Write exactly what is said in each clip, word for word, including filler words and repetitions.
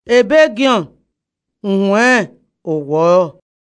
Ebegion, Unwe, Owo.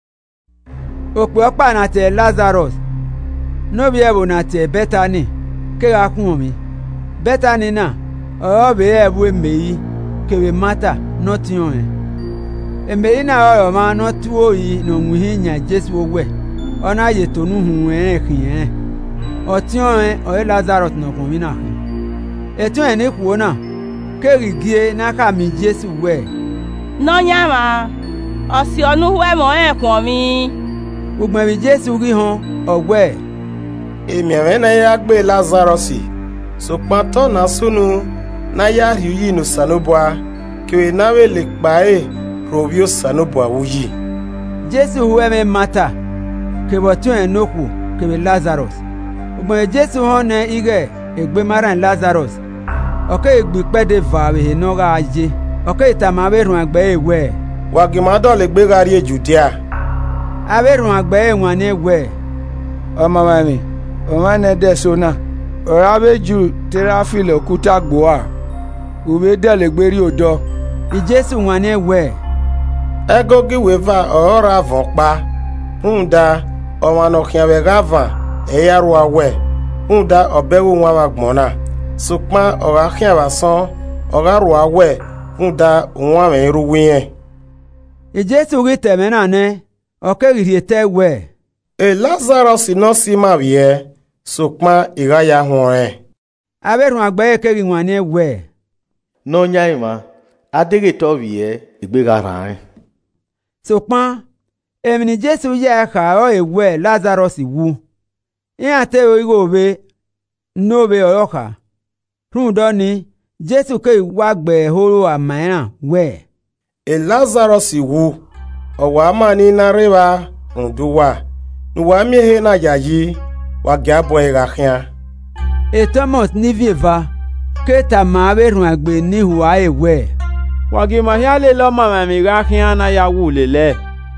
Okwe okpa na te Lazarus. No be ebo na te Bethany. Ke ga kun mi. Bethany na. O be ebu emeyi. Ke we mata no ti on e. Emeyi na o ma no tu oyi no nwi nya Jesu owe. Ona ye tonu hu e kin e. O ti on e o Lazarus no kun mi na. Etun e ni ku na. Ke rigie na ka mi Jesu we. No nyama. Osi onu we mo e kun mi. Ugbe mi Jesu ri han ogwe. Emi ave na ya gbe Lazarus. So pato na sunu na ya riyi no sanobwa ke na we le pa e robio sanobwa wuyi. Jesu huwe me mata ke botun enoku ke be Lazarus. Ugbe Jesu han na ige egbe mara Lazarus. Oke egbe pede va we no ga aje. Oke itama be run agbe ewe. Wagimado le gbe gari Judea. Aberun agbe enwan ewe. O mama mi, o ma ne de sona. O abeju terafil okuta gboa. Ube de le gberi odo. I Jesu wan ewe. Ego gi weva o ra von pa. Hunda o ma no kian be gavan e yaru awe. Hunda obewu wan magbona. Sukma o ga kian ba son o ga ru awe. Hunda wan me ru wen. I Jesu ri temena ne. Oke riete we. E Lazarus no si ma vie. Sukma igaya hore. Aberun agbe ke ri wan ewe. No nyaima adege to vie igbega ran. Sukma emini Jesu ye ka o ewe Lazarus wu. Yan te o igo be no be oyoka. Run do ni Jesu ke wa gbe horo amairan we. E Lazarus wu. Owa mani na reba nduwa. Nuwa mi he na yayi wa gabo e ga khian. E Thomas ni vieva ke ta ma be run agbe ni huwa ewe. Wa gi ma ya le lo mama mi ga khian na ya wu lele.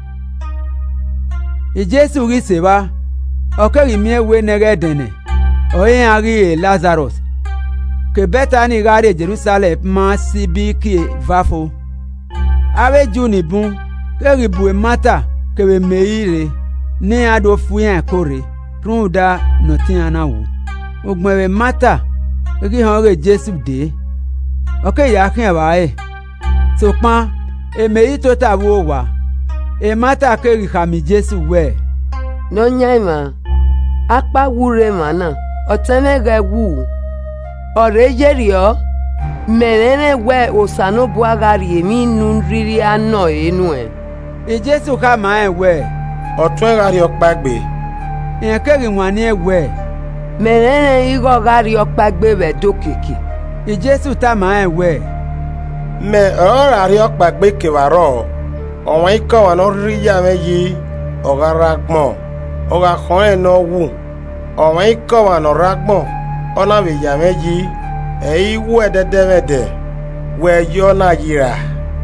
E Jesu ri seba. O ke ri mi ewe nege dene. O yin ari e Lazarus. Ke Bethany ga re Jerusalem ma sibi ki vafo. Awe juni bun. Keri bue mata kewe meire ni ado fuyen kore runda no tiana wu ogmewe mata ri han re Jesu de oke ya kin ba e so pan e meyi to ta wo wa e mata keri khami Jesu we no nyaima apa wure mana otenege wu ore yerio menene we osano buagari emi nunriri ano enu e E Jesu ka ma ewe. Otun gari opagbe. En keri wan ewe. Menene igo gari opagbe be dokeke. E Jesu ta ma ewe. Me o gari opagbe ke waro. Awon iko wa no ri ya meyi. O gara gbon. O ga kon e no wu. Awon iko wa no ragbon. Ona be ya meyi. E iwu edede mede. We yo na yira.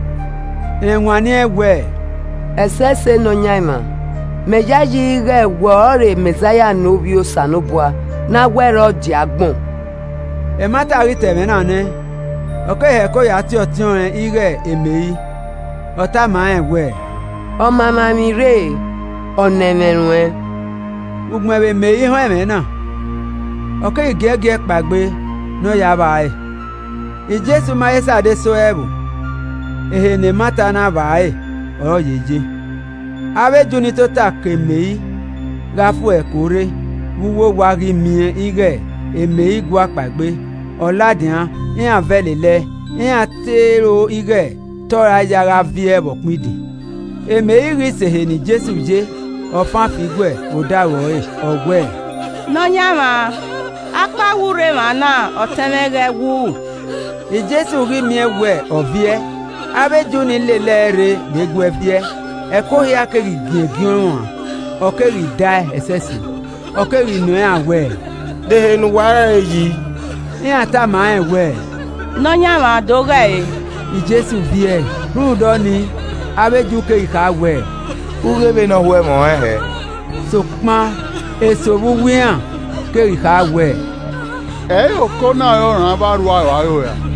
En wan ewe. Esese no nyaima. Mejaji ge wore Messiah no bio sanobua na wero di agbon. E mata ri teme na ne. Oke he ko ya ti otion en ire emeyi. Ota ma ewe. O mama mi re onemerun e. Ugme be meyi ho eme na. Oke gege pagbe no ya ba e. E Jesu ma esa de so ebu. Ehe ne mata na ba e. O yeje awe juni to ta kemei gafu ekore wuwo wari mi ire emei gwa pagbe oladian yin avelele yin atero ire tora yara vie bo pidi emei ri sehe ni Jesu je ofan figwe odawo e ogwe no nyama apa wure mana otemege wu e Jesu ri mi ewe ovie abe juni lelere gbegwe vie eko ya keri giegion o keri dai esesi o keri no awe de nu wara yi ni ata ma ewe no nyama doga e I Jesu vie rudo ni abe ju keri ka we Ugebe no hwe mo ehe. so pa eso bu wian keri ka we e o ko na yo ran ba ru ayo ya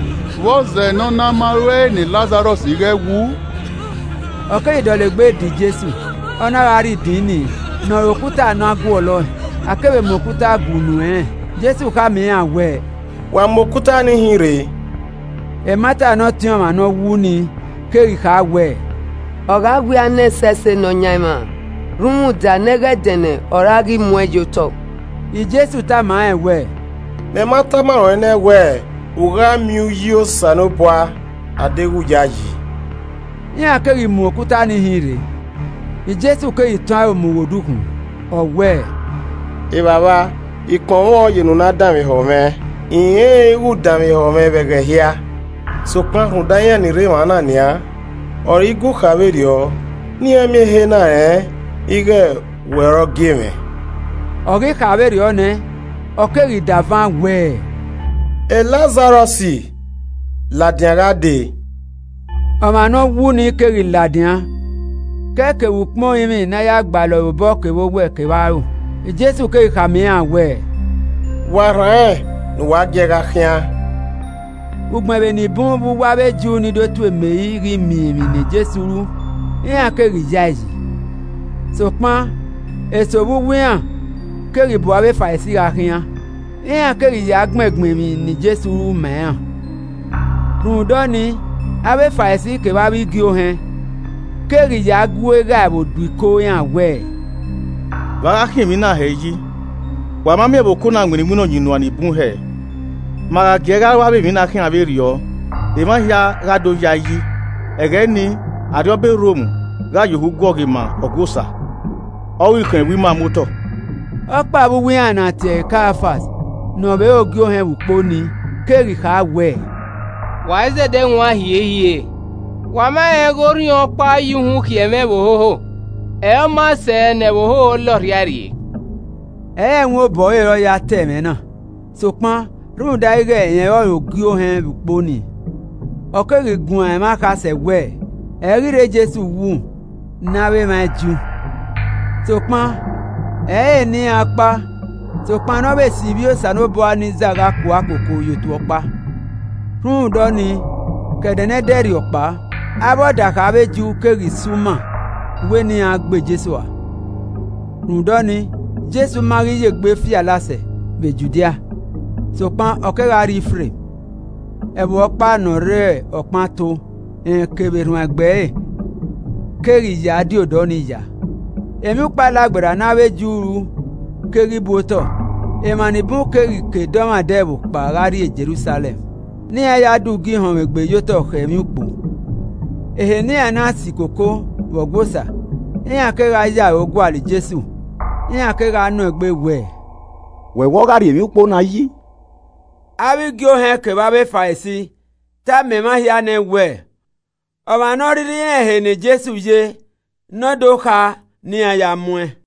Voze no na marwe ni Lazarus ige wu. Ọ̀kẹ́ ìdọ̀lẹ́gbẹ́ di Jésù. Ọ̀nà àárí dìínì. Nà òkúta náà gún ọlọ́. Akẹ́wé mọ̀kúta gùnù ẹ̀. Jésù ká mi àwẹ̀. Wà mọ̀kúta ní hìrè. Ẹ̀mátà náà tí ọmọ náà wú ni. Kéèrì ká wẹ̀. Ọ̀gá gbé anẹ́ sẹ́sẹ́ nọ nyaima. Rúmù dà nẹ́gẹ́ dẹ̀nẹ̀ ọ̀rá rí mú ẹjọ́ tọ̀. Ìjésù tá màá ẹ̀ wẹ̀. Mẹ́mátà márùn ẹ̀ náà wẹ̀. Ùgá mi yí ó sànú bọ́a. Adéwújà yìí. Yín àkéèrì mú òkúta ní hìrè. Ìjésù kéèrì tán òmùwòdùkùn. Ọ̀wẹ̀. Ìbàbá ìkàn wọn yìí nùnà dàmí họ̀mẹ́. Ìyẹn ewu dàmí họ̀mẹ́ bẹ̀gẹ̀ híà. Sọ̀kpàkùn dáyà ní rèémà náà nìyà. Ọ̀rọ̀ igbó kàwéèrè ọ́. Ní ẹ̀mí ehe náà ẹ̀ igẹ̀ wẹ̀rọ gèmẹ̀. Ọ̀rí kàwéèrè ọ́ nẹ́. Ọ̀kéèrì dàvà wẹ̀. Ẹ Lázárọ̀sì làdìyàrá dè. Ọmọ náà wú ní kéèrì làdìyà. Kẹ́kẹ́ wù pọ́n ìmì náà yà gbà lọ bọ́ kéwọ́ wẹ̀ kéwàá. Jésù kéèrì kàmí àwẹ̀. Wàrà ẹ̀ ni wàá jẹ́ra kíá. Ugbọ̀n ní bún bú wá bẹ́ jú ní dótú èmè yìí rí mìírì ní Jésù rú. Ìyàn kéèrì já yìí. Sọ̀pọ̀n èso bú wíyàn kéèrì bọ̀ wá fà sí ra kíá. Ìyàn kéèrì yà gbẹ̀gbẹ̀ mi ní Jésù rú mẹ́yàn. Rùndọ́ ni abẹ́ fà sí kéwà rí gí ó hẹn. Kéèrì yà gbé rà òdù kó yàn wẹ̀. Wàá kí mi náà hẹ̀ yí. Wà má mi ẹ̀bùn kó náà gbìnrin múnà yìí nù àní bún hẹ̀. Màrà gẹ̀ẹ́gá wà bẹ̀ mí náà kí n àbẹ̀ rí ọ. Èmá ya rádó ya yí. Ẹ̀gẹ́ ni àdọ́bẹ̀ Róòmù rá yòówù gọ́ọ̀gì mà ọ̀gọ́sà. Ọwọ́ ìkàn ìwé máa mú tọ̀. Ọ̀pá àbúwí àná tẹ̀ káfàs. Nọ̀bẹ̀ ògì ó hẹ̀ wùpó ni. Kéèrì ká wẹ̀. Wà á zẹ̀ dẹ́ wọn hìé hìé. Wà má ẹ̀ górí ọ̀pá yìí hù kì ẹ̀ mẹ́ wòhóhó. Ẹ̀ má sẹ̀ nẹ̀ wòhóhó lọ́rìárì. Ẹ̀ ń wo bọ̀ èrò ya tẹ̀ mẹ́ náà. Sọ̀pọ̀n rúùn dá irẹ̀ ẹ̀yẹn ọ̀rọ̀ ògì ó hẹ̀ wùpó ni. Ọ̀kéèrì gun ẹ̀ má kásẹ̀ wẹ̀. Ẹ̀ ríre Jésù wù. Náwé máa ju. Sọ̀pọ̀n ẹ̀ ẹ̀ ní apá. Sọ̀pọ̀n náà bẹ̀ sí bí ó sànú bọ́ ní zàrà kó àkókò yòtò ọ̀pá. Rúùn dọ́ ni kẹ̀dẹ̀nẹ́ dẹ́rì ọ̀pá. Abọ́dà kàwé ju kéèrì súnmọ̀. Wé ní agbè Jésù à. Rúùn dọ́ ni Jésù máa rí yè gbé fíà lásẹ̀ bè Jùdíà. Sọ̀pọ̀n ọ̀kẹ́rà rí fèrè. Ẹ̀bùn ọ̀pá nà rẹ̀ ọ̀pá tó. Ẹ̀ kébèrún ẹgbẹ́ ẹ̀. Kéèrì yà dí òdọ́ ni yà. Èmi pa lágbèrè náwé júru. Kéèrì bótọ̀. Èmànìbún kéèrì kédọ́mà dẹ́bù pàrárí è Jerusalem. Ní ẹ̀yà dùgí hàn ẹgbẹ́ yóò tọ̀ ẹ̀mí pò. Èhè ní ẹ̀ náà sì kòkó wọ̀gbọ́sà. Ìyàn kéèrà yà ogún àlè Jésù. Ìyàn kéèrà nù ẹgbẹ́ wẹ̀. Wẹ̀wọ́ gárí èmi pò náà yí. Abígí ó hẹ́ kẹ̀bá bẹ́ fà sí. Tá mẹ́má yá ní wẹ̀. Ọ̀bà náà rí ní ẹ̀hẹ̀ ní Jésù yé. Nọ́dọ̀ ká ní àyà mú ẹ.